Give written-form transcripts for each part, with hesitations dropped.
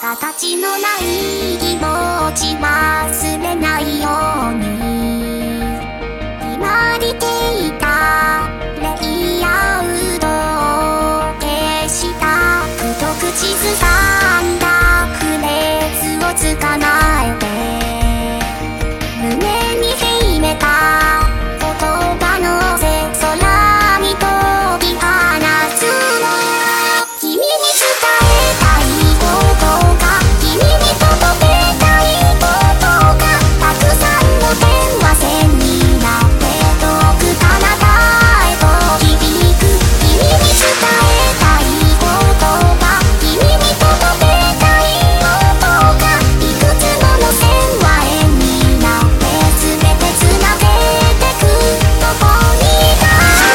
形のない気持ち忘れないように決まっていたレイアウトを消した太口ずさんだフレーズを捕まえて胸に秘めた言葉のせ空に飛び放つの君に伝えたいことが君に届けたいことがたくさんの電話線になって遠く彼方へと響く君に伝えたいことが君に届けたいことがいくつもの線は円になって全てつなげてくどこにだ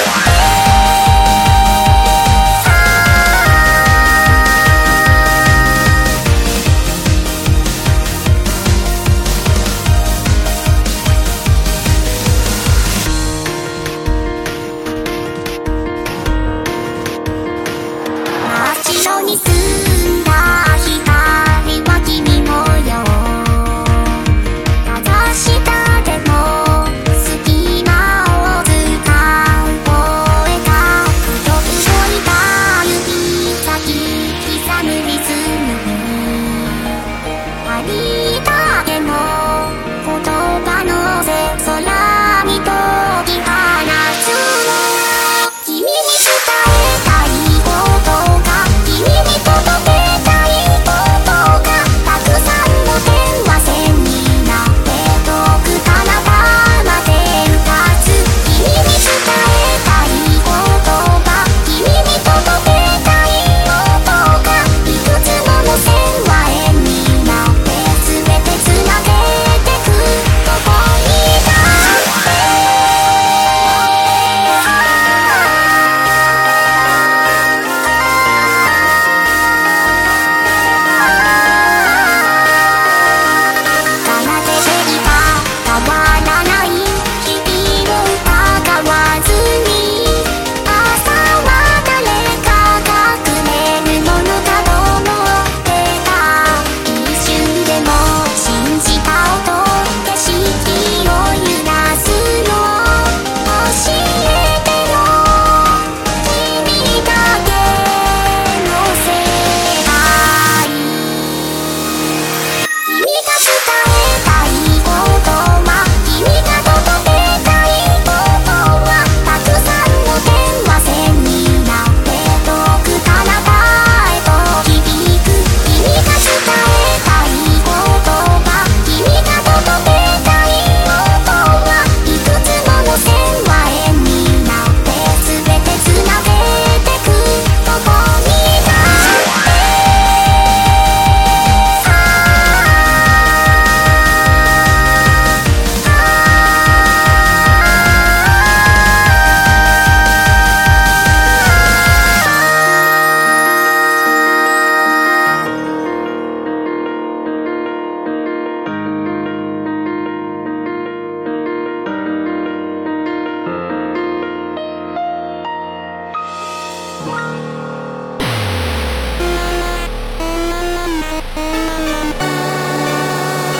真っ白に澄んだ光は君もよかざしたでも隙間を使う声が太く動いた指先刻む